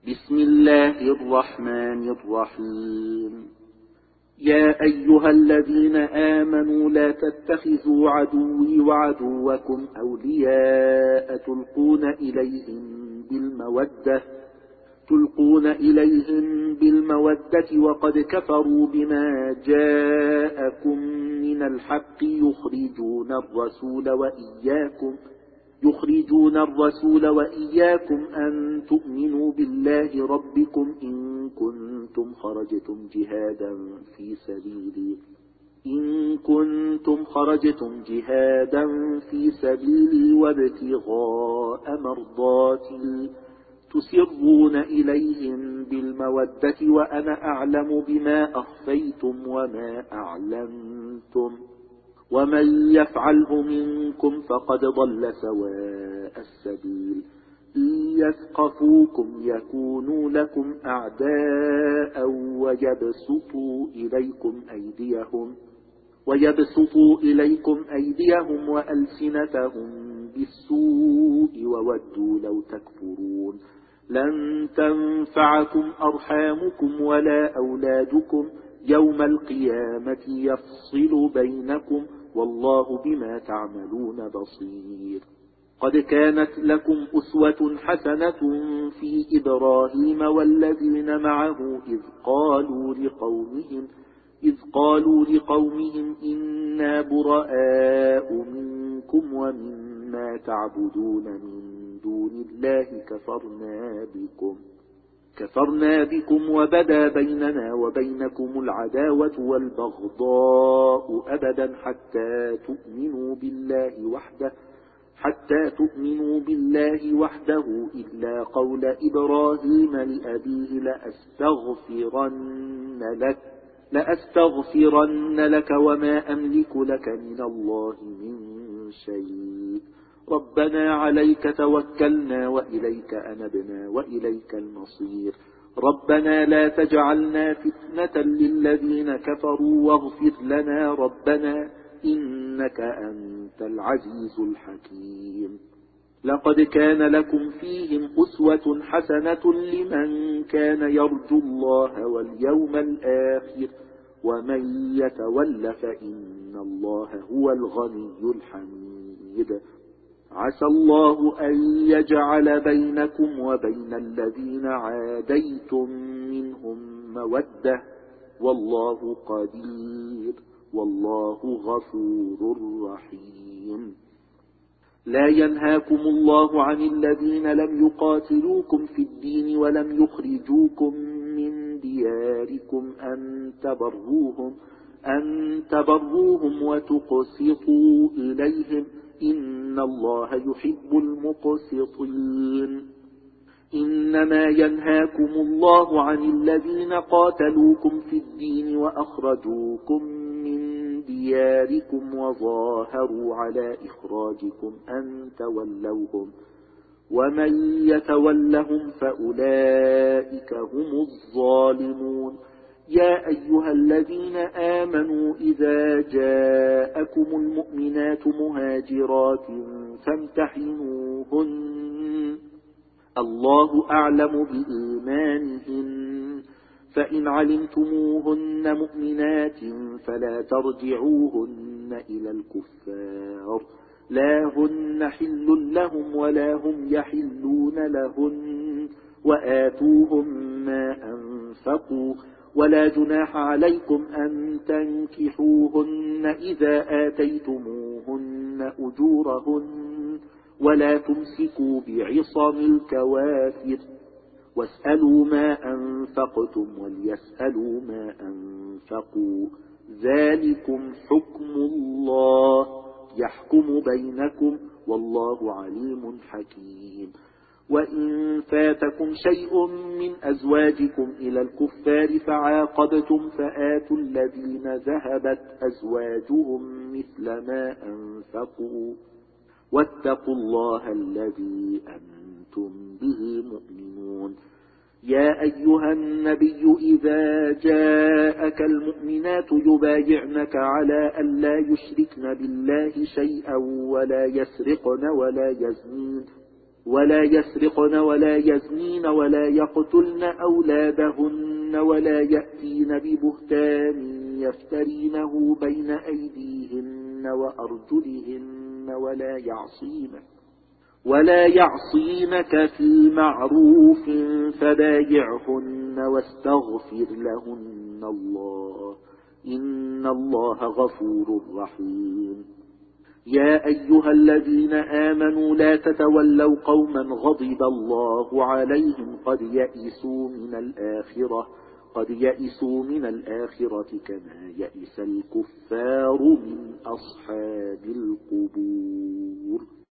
بسم الله الرحمن الرحيم. يا أيها الذين آمنوا لا تتخذوا عدوي وعدوكم أولياء تلقون إليهم بالمودة وقد كفروا بما جاءكم من الحق يخرجون الرسول وإياكم أن تؤمنوا بالله ربكم إن كنتم خرجتم جهادا في سبيلي وابتغاء مرضاتي تسرون إليهم بالمودة وأنا أعلم بما أخفيتم وما أعلنتم ومن يفعله منكم فقد ضل سواء السبيل. إن يثقفوكم يكونوا لكم أعداء ويبسطوا إليكم أيديهم وألسنتهم بالسوء وودوا لو تكفرون. لن تنفعكم أرحامكم ولا أولادكم يوم القيامة يفصل بينكم والله بما تعملون بصير. قد كانت لكم أسوة حسنة في إبراهيم والذين معه إذ قالوا لقومهم إنا براء منكم ومما تعبدون من دون الله كفرنا بكم وبدا بيننا وبينكم العداوة والبغضاء أبدا حتى تؤمنوا بالله وحده إلا قول إبراهيم لأبيه لأستغفرن لك وما أملك لك من الله من شيء. ربنا عليك توكلنا وإليك أنبنا وإليك المصير. ربنا لا تجعلنا فتنة للذين كفروا واغفر لنا ربنا إنك أنت العزيز الحكيم. لقد كان لكم فيهم أسوة حسنة لمن كان يرجو الله واليوم الآخر ومن يتول فإن الله هو الغني الحميد. عسى الله أن يجعل بينكم وبين الذين عاديتم منهم مودة والله قدير والله غفور رحيم. لا ينهاكم الله عن الذين لم يقاتلوكم في الدين ولم يخرجوكم من دياركم أن تبروهم وتقسطوا إليهم إن الله يحب المقسطين. إنما ينهاكم الله عن الذين قاتلوكم في الدين وأخرجوكم من دياركم وظاهروا على إخراجكم أن تولوهم ومن يتولهم فأولئك هم الظالمون. يا أيها الذين آمنوا إذا جاءكم المؤمنات مهاجرات فامتحنوهن الله أعلم بإيمانهن فإن علمتموهن مؤمنات فلا ترجعوهن إلى الكفار لا هن حل لهم ولا هم يحلون لهن وآتوهم ما أنفقوا ولا جناح عليكم أن تنكحوهن إذا آتيتموهن أجورهن ولا تمسكوا بعصم الكوافر واسألوا ما أنفقتم وليسألوا ما أنفقوا ذلكم حكم الله يحكم بينكم والله عليم حكيم. وإن فاتكم شيء من أزواجكم إلى الكفار فعاقبتم فآتوا الذين ذهبت أزواجهم مثل ما أنفقوا واتقوا الله الذي أنتم به مؤمنون. يا أيها النبي إذا جاءك المؤمنات يبايعنك على أن لا يشركن بالله شيئا ولا يسرقن ولا يسرقن ولا يزنين ولا يقتلن أولادهن ولا يأتين ببهتان يفترينه بين أيديهن وأرجلهن ولا يعصينك في معروف فبايعهن واستغفر لهن الله إن الله غفور رحيم. يا أيها الذين آمنوا لا تتولوا قوما غضب الله عليهم قد يئسوا من الآخرة كما يئس الكفار من أصحاب القبور.